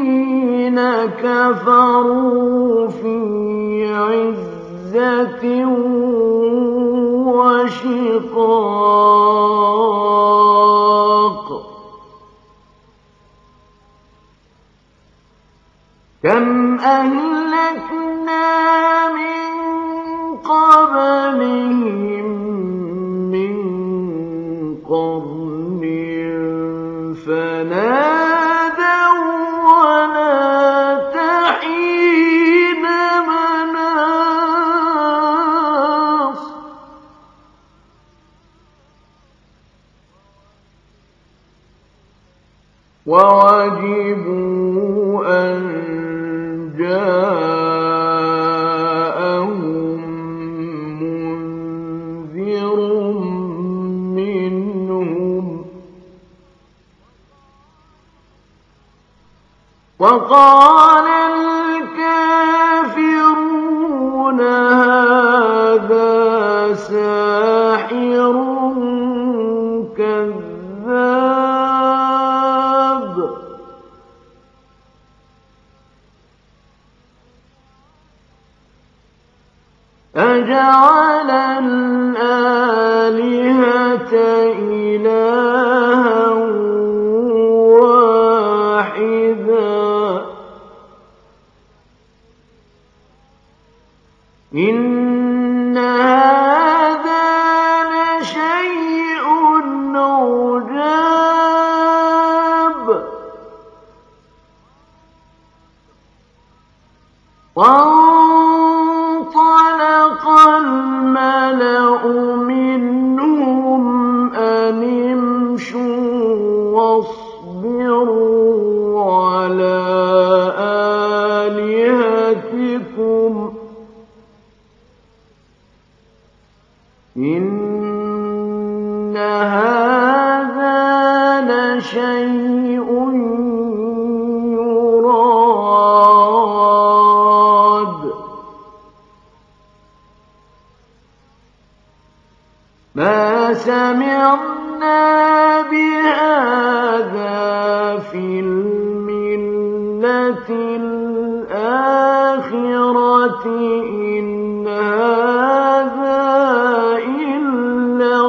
الذين كفروا في عزة وشقاق كم أهلكنا من قبلهم من قرن فنادوا ونات حين مناص وعجبوا أن جاءهم منذر منهم وقال الكافرون هذا ساحر كذاب أجعل الآلهة إلها واحدا إن هذا لشيء عجاب وانطلق الملأ منهم أن امشوا واصبروا على آلهتكم إن هذا لشيء يراد ما سمعنا بهذا في الملة الآخرة إن هذا إلا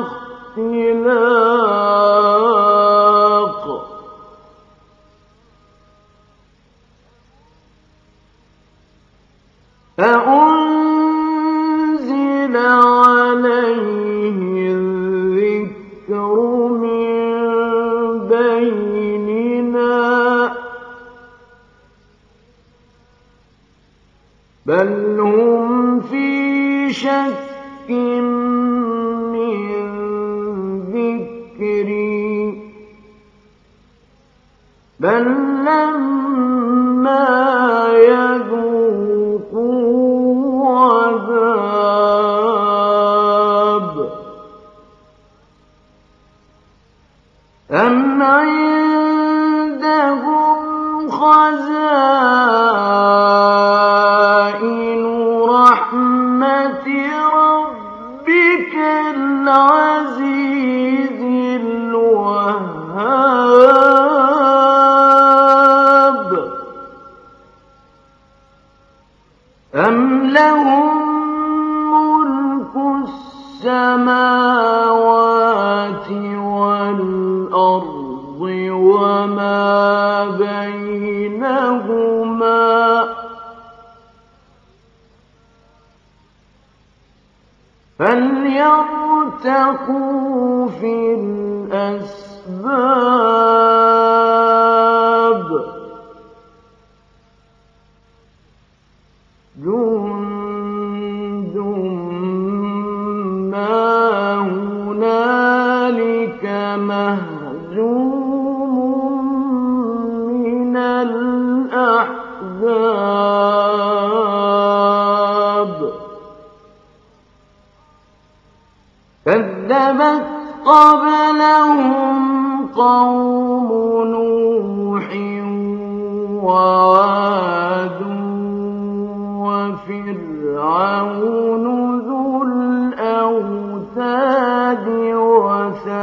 اختلاق فأنزل عليه الذكر من بيننا بل هم في شك من ذكري بل لما يذوقوا عذاب أم عندهم خزائن رحمة ربك العزيز الوهاب أم لهم ملك السماوات والأرض وما بينهما فليرتقوا في الأسباب جند ما هنالك مهزوم من الأحزاب كذبت قبلهم قوم نوح وعاد وفرعون ذو الأوتاد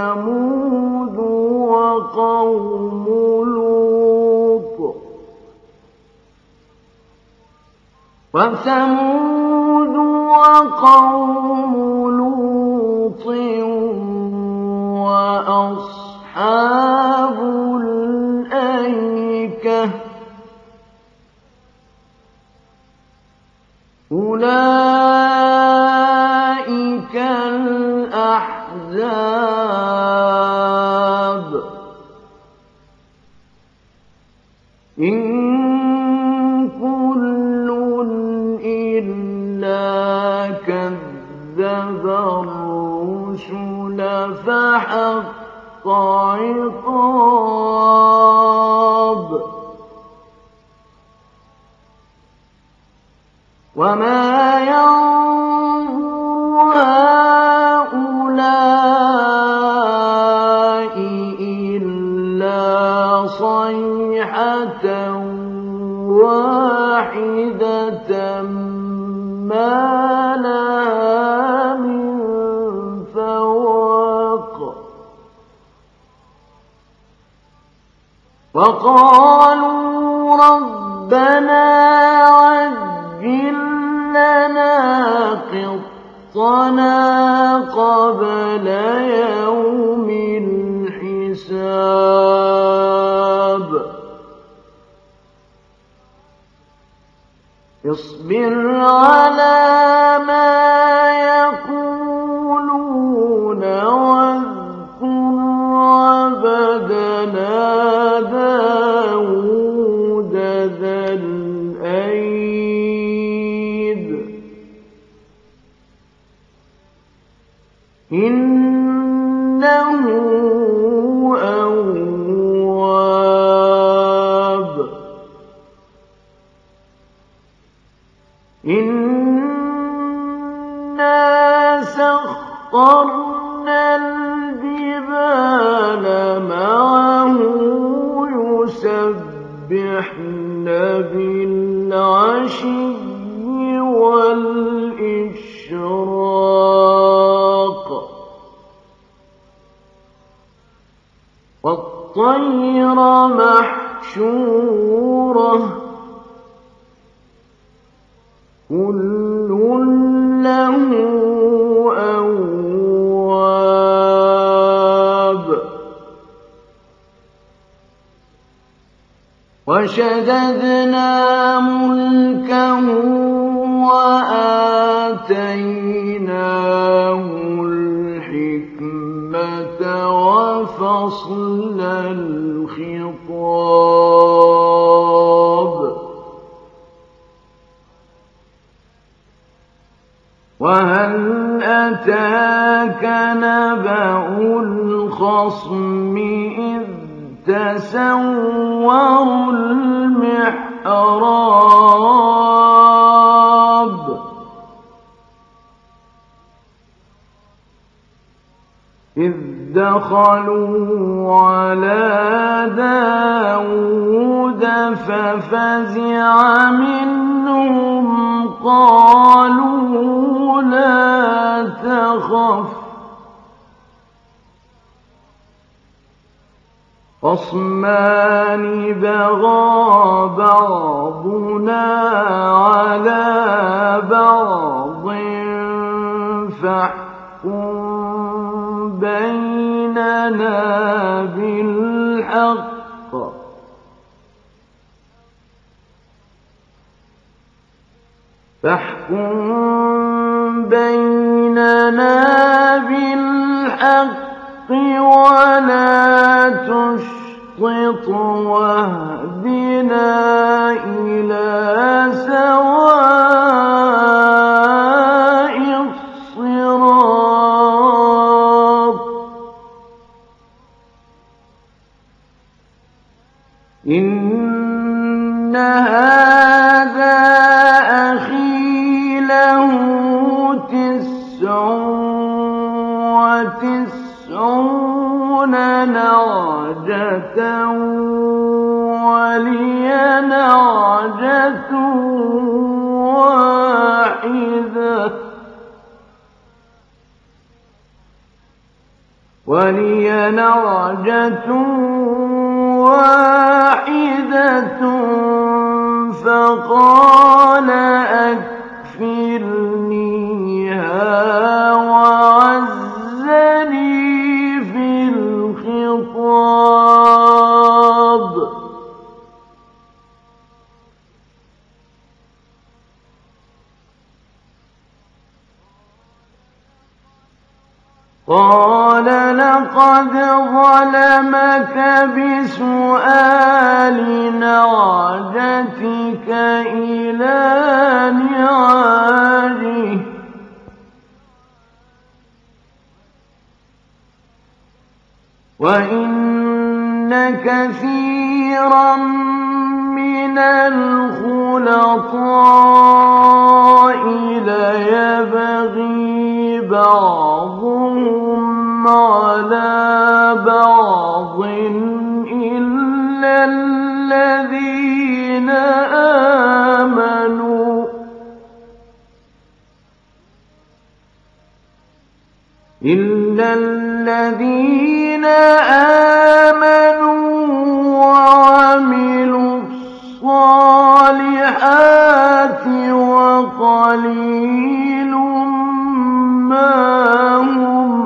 وثمود وقوم لوط وثمود وقوم لوط وأصحاب الأيكة أولئك الأحزاب إن كل إلا كذب الرسل فحق عقاب وما ينظر هؤلاء إلا صيحة واحدة ما لها من فواق وقالوا ربنا عجل لنا قطنا قبل يوم الحساب اصبر على ما يقولون واذكر عبدنا داود ذا الأيد إنه أواب إنا سخرنا الجبال معه يسبحن بالعشي والإشراق والطير محشورة كل له أواب وشددنا ملكه وآتيناه الحكمة وفصل الخطاب وهل أتاك نبأ الخصم إذ تسوروا المحراب إذ دخلوا على داود ففزع منهم قالوا لا تخف خصمان بغى بعضنا على بعض فاحكم بيننا بالحق ولا تشطط واهدنا إلى سواء الصراط إن هذا أخي له 99 نعجة ولي نعجة واحدة فقال قال لقد ظلمك بسؤال نعجتك إلى نعاجه وإن كثيرا من الخلطاء ليبغي بعضهم على بعض إلا الذين آمنوا وعملوا الصالحات وقليل ما هم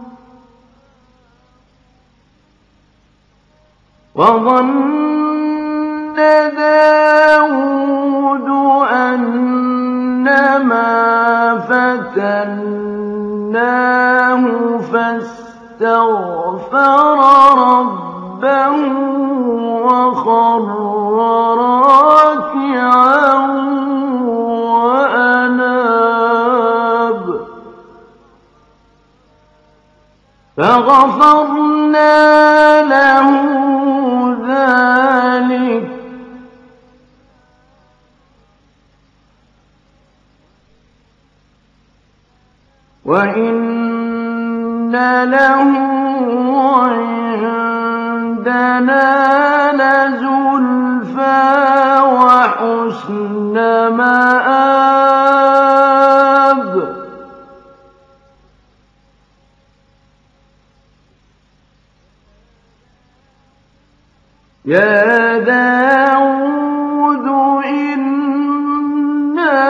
وظن داود أنما فتناه فاستغفر ربه وخر راكعا وأناب فغفرنا له ذلك وإن له عندنا لزلفى وحسن مآب يا داود إنا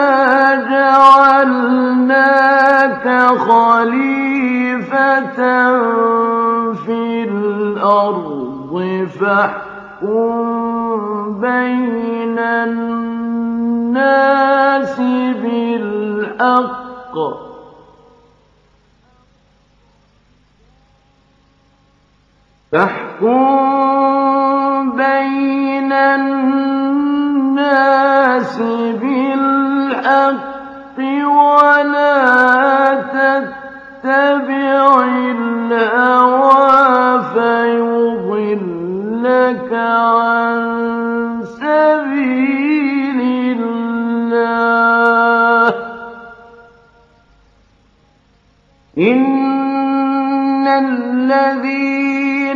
جعلناك خليفة في الأرض فاحكم بين الناس بالحق ولا تتبع الهوى فيضلك عن سبيل الله إن الذين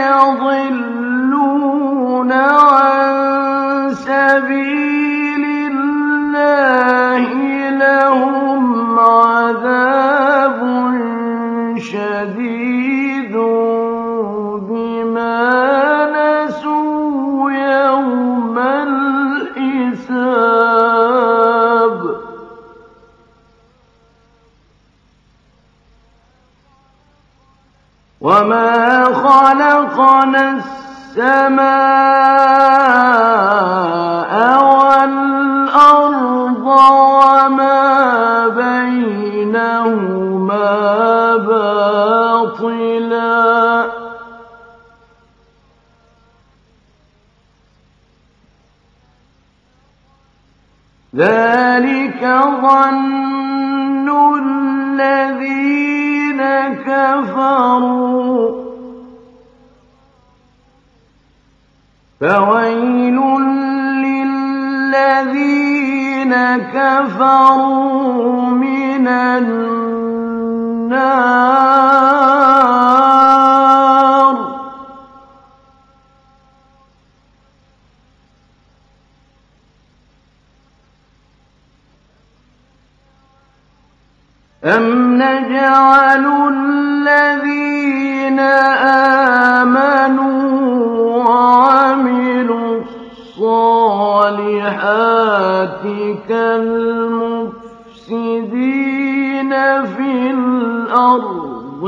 يضلون عن سبيل الله لهم عذاب شديد بما نسوا يوم الحساب وما خلقنا السماء والأرض وما بينهما باطلا ذلك ظن الذين كفروا فويل للذين كفروا من النار أم نجعل الذين آمنوا وعملوا الصالحات كالمفسدين في الأرض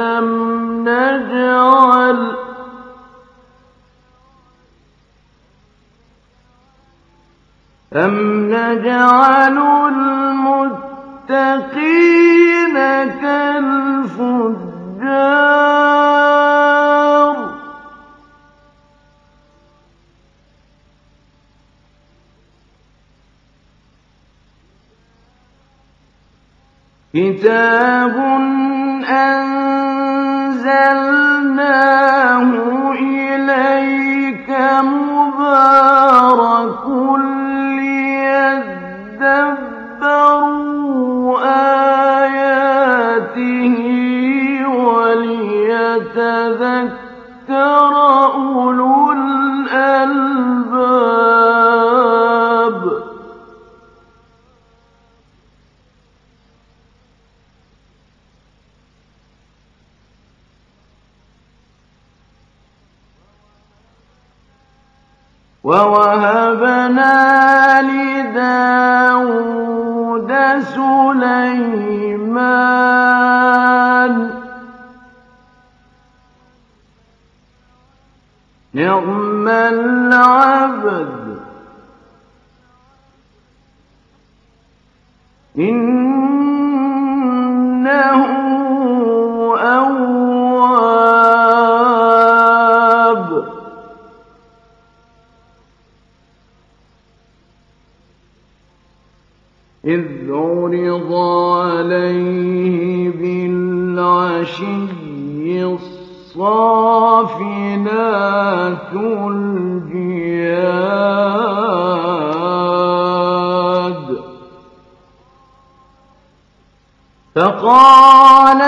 أم نجعل المتقين كالفجار الفجار كتاب أنزلناه إليك مبارك ليدبروا آياته وليتذكر أولو الألباب ووهبنا لداود سليمان نعم العبد إنه أواب إذ عرض عليه بالعشي الصافنات الجياد فقال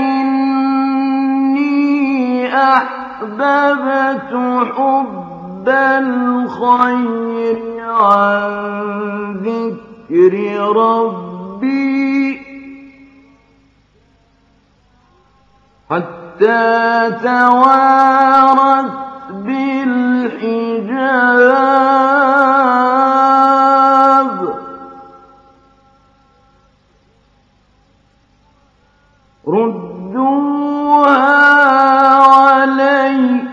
إني أحببت حب الخير عن ذكر ربي حتى توارت بالحجاب ردوها علي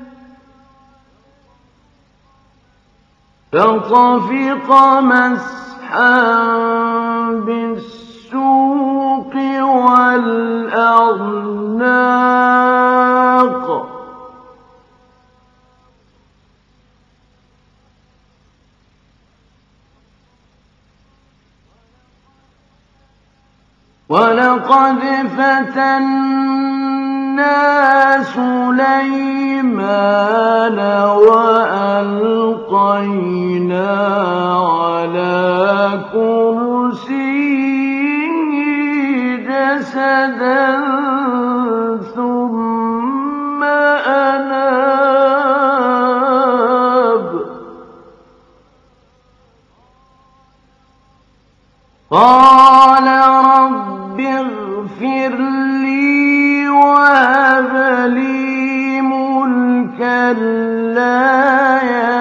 فطفق مسحا بالسوق والأعناق ولقد فتنا سليمان وألقينا على كرسيه جسدا ثم أناب قال رب اغفر لي وهب لي ملكا لا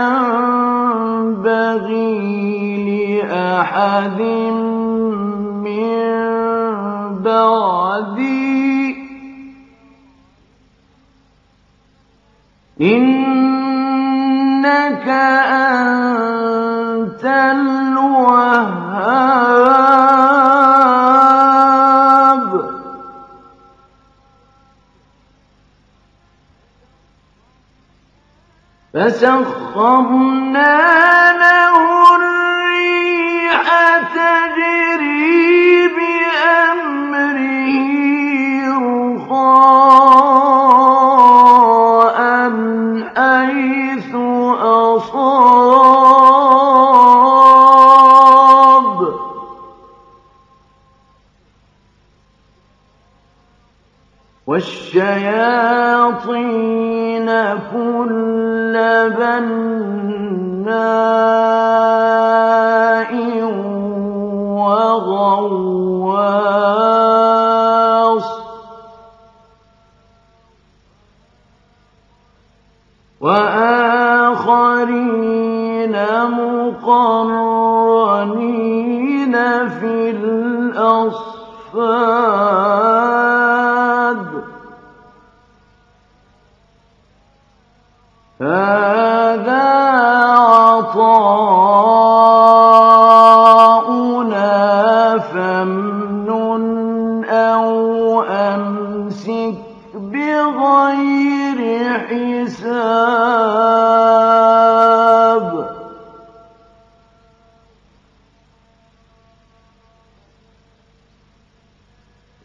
ينبغي لأحد من بعدي إنك أنت الوهاب فسخرنا له الريح تجري بأمره رخاء حيث أصاب والشياطين كل بناء وغواص وآخرين مقرنين في الأصفاد هذا عطاؤنا فامنن أو أمسك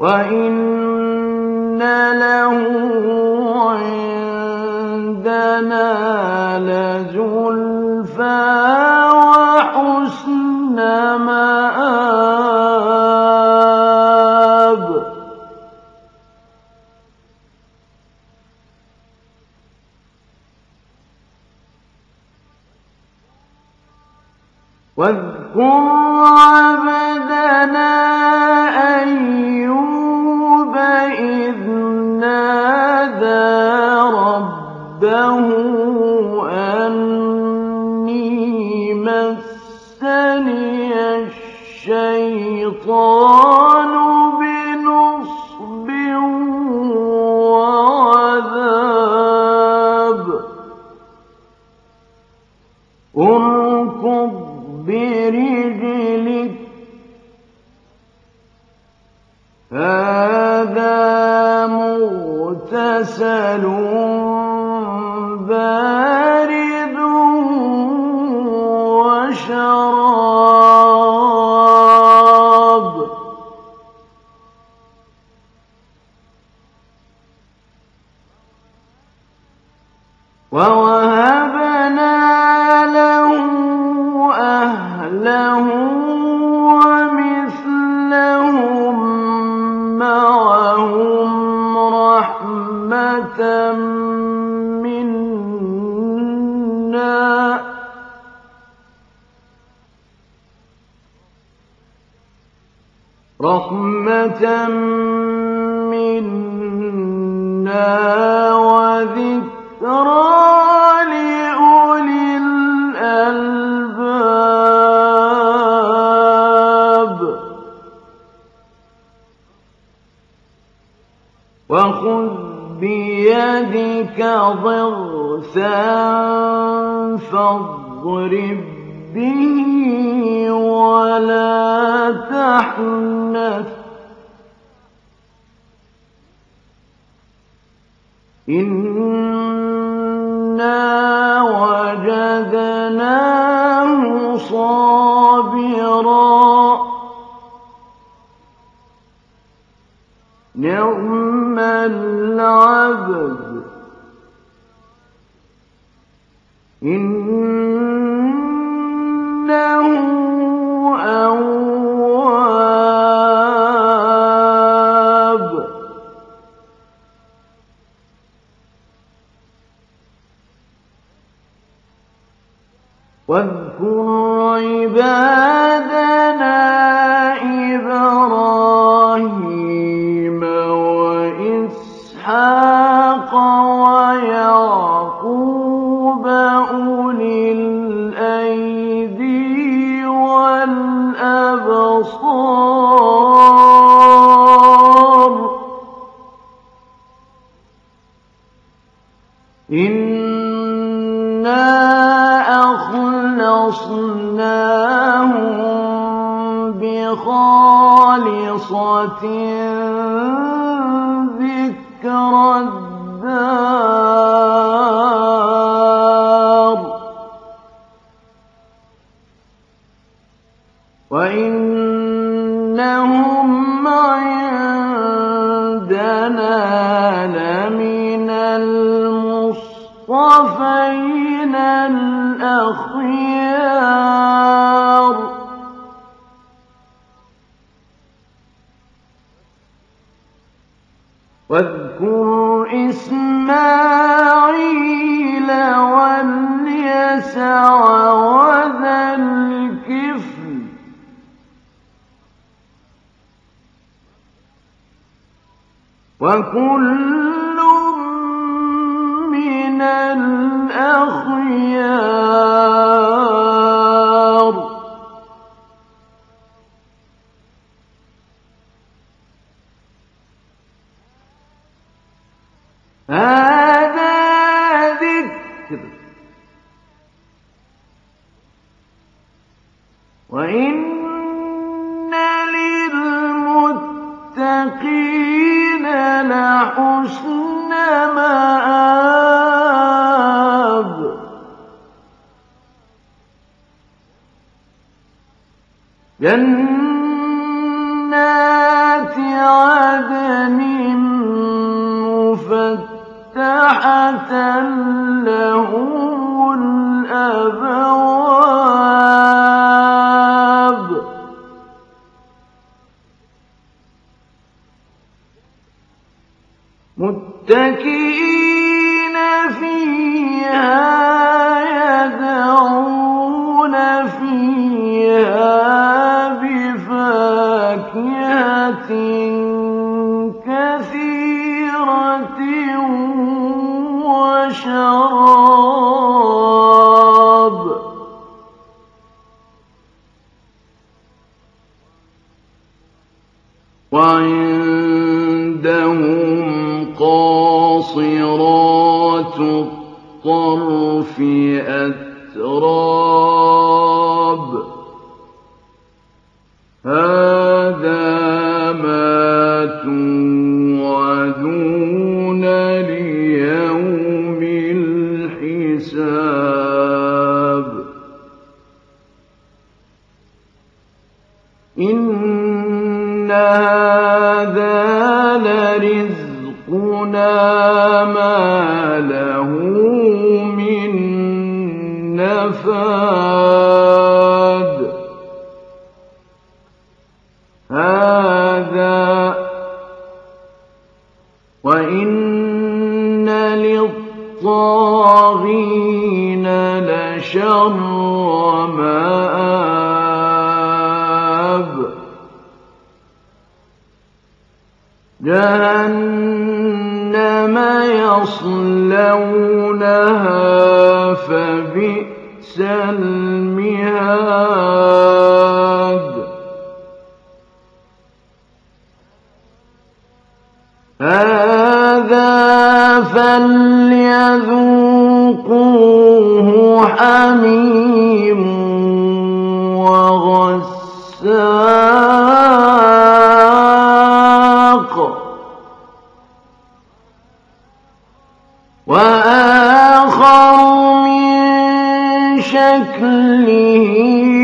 وَإِنَّ لَهُ عِندَنَا لَزُلْفَىٰ وَحُسْنَ مَآبٍ وَاذْكُرْ عَبْدَنَا أَيُّوبَ إِذْ نَادَىٰ رَبَّهُ أَنِّي مَسَّنِيَ الشَّيْطَانُ بِنُصْبٍ وَعَذَابٍ ارْكُضْ بِرِجْلِكَ هَٰذَا مُغْتَسَلٌ بَارِدٌ وَشَرَابٌ وَوَهَبْنَا لَهُ أَهْلَهُ وَمِثْلَهُم مَّعَهُمْ رَحْمَةً مِّنَّا وَذِكْرَىٰ لِأُولِي الْأَلْبَابِ وَخُذْ بِيَدِكَ ضِغْثًا فَاضْرِب بِّهِ وَلَا تَحْنَثْ إِنَّا وَجَدْنَاهُ صَابِرًا نِّعْمَ الْعَبْدُ إِنَّهُ أَوَّابٌ وَاذْكُرْ عِبَادَنَا إِبْرَاهِيمَ وَإِسْحَاقَ وَيَعْقُوبَ أُولِي الْأَيْدِي وَالْأَبْصَارِ إِنَّا أَخْلَصْنَاهُم بِخَالِصَةٍ ذِكْرَى الدَّارِ وَإِنَّهُمْ عِندَنَا لَمِنَ الْمُصْطَفَيْنَ الْأَخْيَارِ وَاذْكُرْ إِسْمَاعِيلَ وَالْيَسَعَ وَذَا الْكِفْلِ وَكُلٌّ مِّنَ الْأَخْيَارِ هَٰذَا ذِكْرٌ وَإِنَّ لِلْمُتَّقِينَ لَحُسْنَ مَآبٍ جَنَّاتِ عدن مفتحة لهم الأبواب متكئين فيها يدعون فيها بفاكهة كثيرة وشراب وعندهم قاصرات الطرف أتراب هذا ما توعدون ليوم الحساب إن هذا لرزقنا ما له من نفاد هذا وإن للطاغين لشر مآب جهنم يصلونها فبئس المهاد هذا فليذوقوه حميم وغساق وآخر من شكله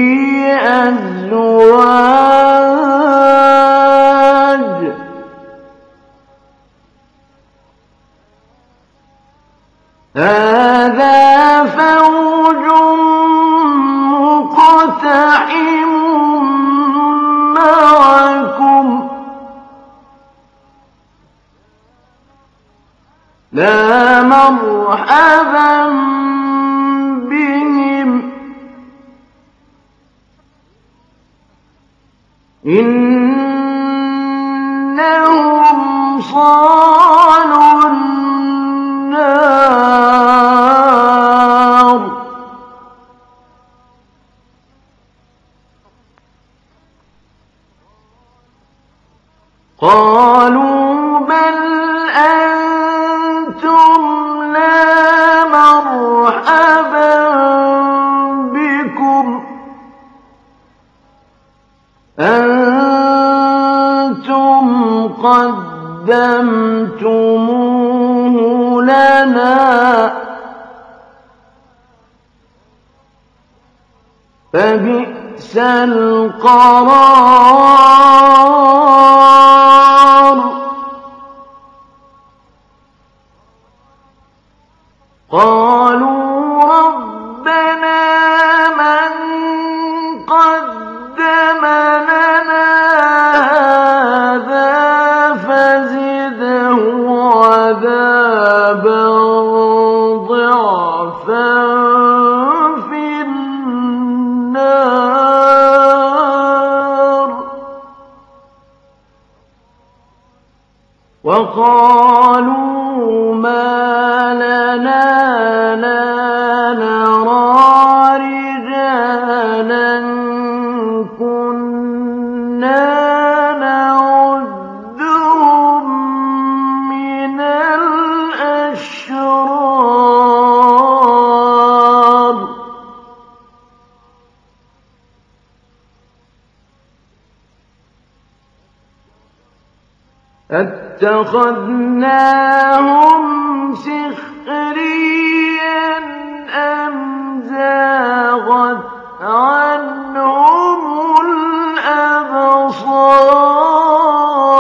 أزواج هذا فوج مقتحم معكم لا مرحبا بهم إنهم صالوا النار قالوا بل أنتم لا مرحبا بكم أنتم قدمتموه لنا فبئس القرار قالوا ربنا من قدم لنا هذا فزده عذابا ضعفا في النار وقالوا ما لنا لا نرى رجالا كنا نعدهم من الأشرار اتخذناهم سخريا أم زاغت عنهم الأبصار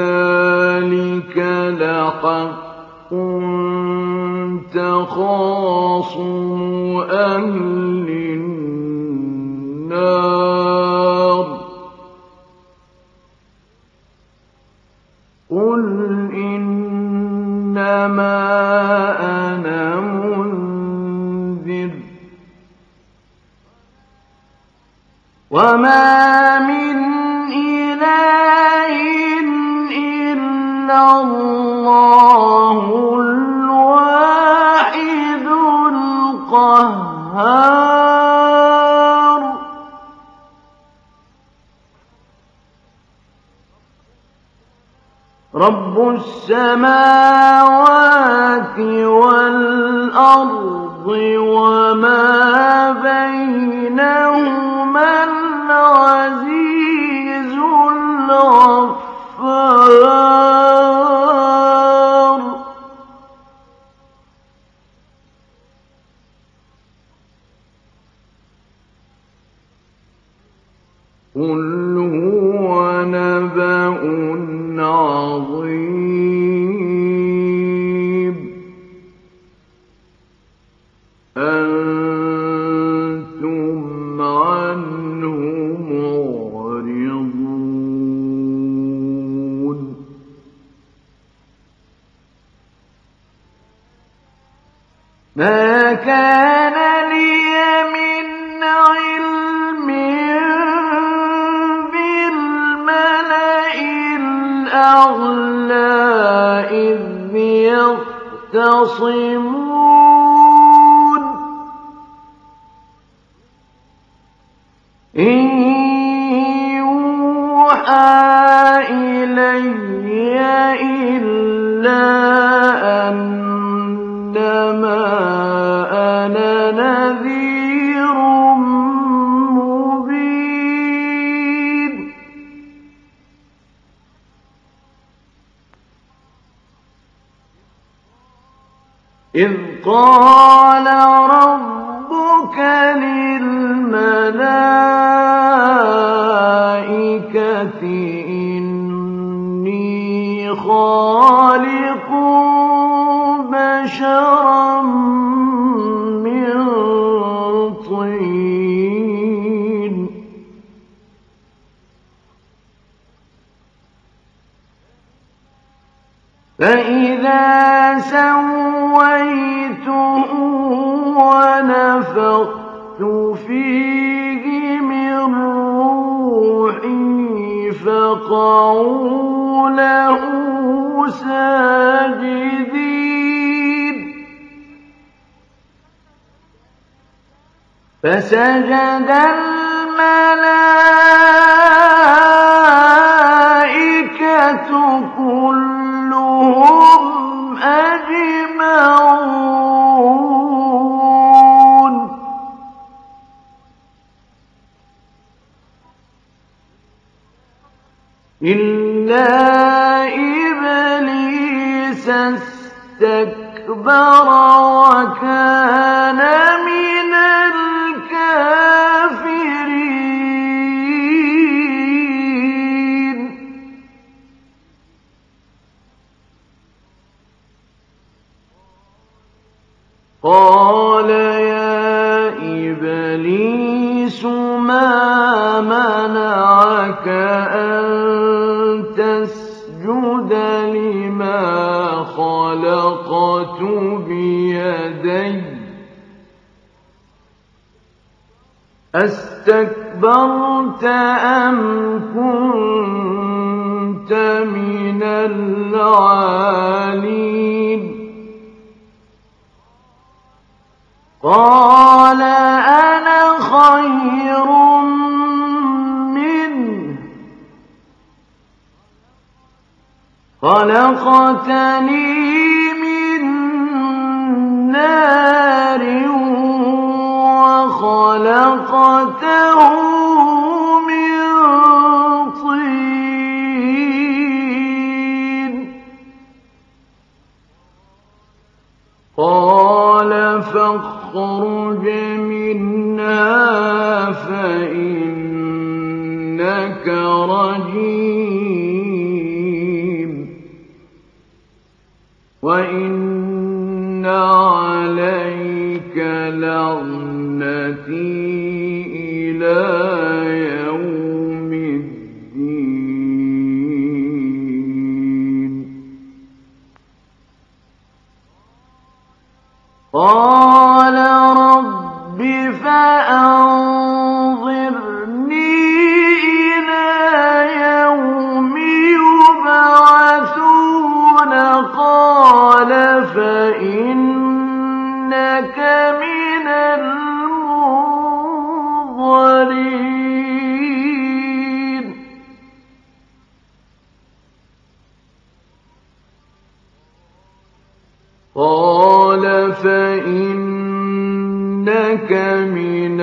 ذلك لحق تخاصم أهل النار قل إنما أنا منذر وما من إله إلا الله الواحد القهار رب السماوات والأرض وما بينهما العزيز الغفار قل هو نبأ عظيم أنتم عنه معرضون ما كان لي من علم بالملئ الأعلى إذ يختصمون إن يوحى إلي إلا أنما أنا نذير مبين إذ قال ربك للملائكة إني خالق بشرا من طين فإذا سويته ونفخت فيه من روحي فقعوا له ساجدين فسجد الملائكة كلهم أجمعون إلا إبليس استكبر وكان من الكافرين قال يا إبليس ما منعك أن تسجد لما خلقت بيدي أستكبرت أم كنت من العالين قال أنا خير منه خلقتني من نار وخلقته من طين قال فاخرج منها فإنك رجيم وَإِنَّ عَلَيْكَ لَعْنَتِي إِلَىٰ يَوْمِ الدِّينِ. قَالَ رَبِّ فَأَنظِرْنِي إِلَىٰ يَوْمِ يُبْعَثُونَ قَالَ فَإِنَّكَ مِنَ الْمُنظَرِينَ قَالَ فَإِنَّكَ مِنَ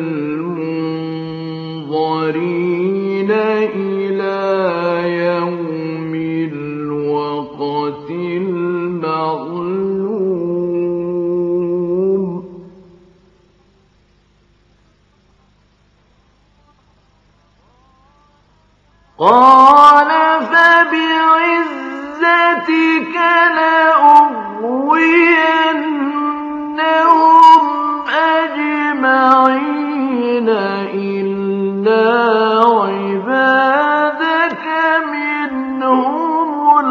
الْمُنظَرِينَ إِلَىٰ يَوْمِ الْوَقْتِ الْمَعْلُومِ قَالَ فَبِعِزَّتِكَ لَأُغْوِيَنَّهُمْ أَجْمَعِينَ إِلَّا عِبَادَكَ مِنْهُمُ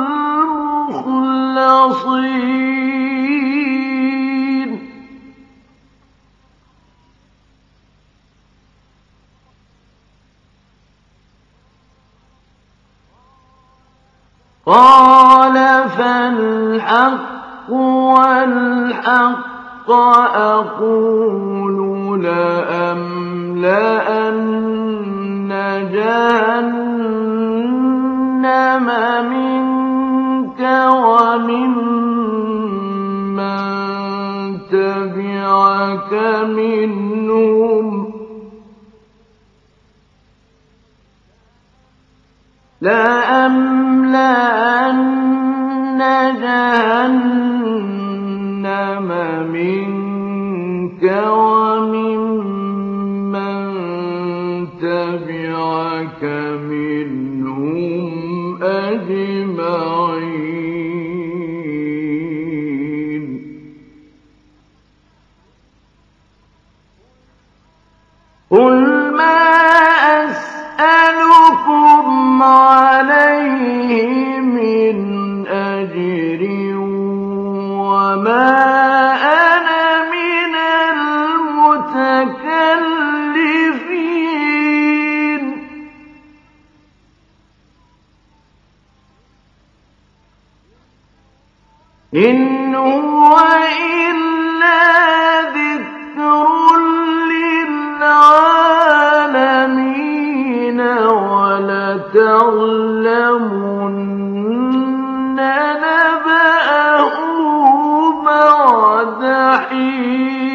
الْمُخْلَصِينَ قَالَ فَالْحَقُّ وَالْحَقَّ أَقُولُ لَأَمْلَأَنَّ جَهَنَّمَ مِنكَ وَمِمَّن تَبِعَكَ مِنْهُمْ لَأَمْلَأَنَّ جَهَنَّمَ مِنكَ وَمِمَّن تَبِعَكَ مِنْهُمْ أَجْمَعِينَ قُلْ مَا أَسْأَلُكُمْ عَلَيْهِ مِنْ أَجْرٍ وَمَا أَنَا مِنَ الْمُتَكَلِّفِينَ إِنْ هُوَ إِلَّا ذِكْرٌ لِّلْعَالَمِينَ وَلَتَعْلَمُنَّ نَبَأَهُ بَعْدَ حِينٍ